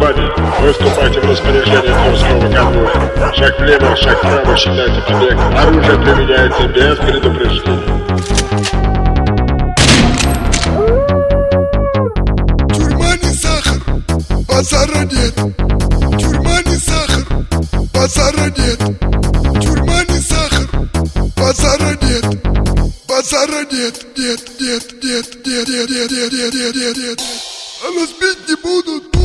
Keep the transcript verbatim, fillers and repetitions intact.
внимание! Выступайте в распоряжение морского конвоя. Шаг влево, шаг вправо, считайте побег. Оружие применяется без предупреждения. Тюрьма не сахар, базара нет. Тюрьма не сахар, базара нет. Тюрьма не сахар, базара нет. Базара нет, нет, нет, нет, нет, нет, нет, нет, нет, нет, нет. А нас бить не будут.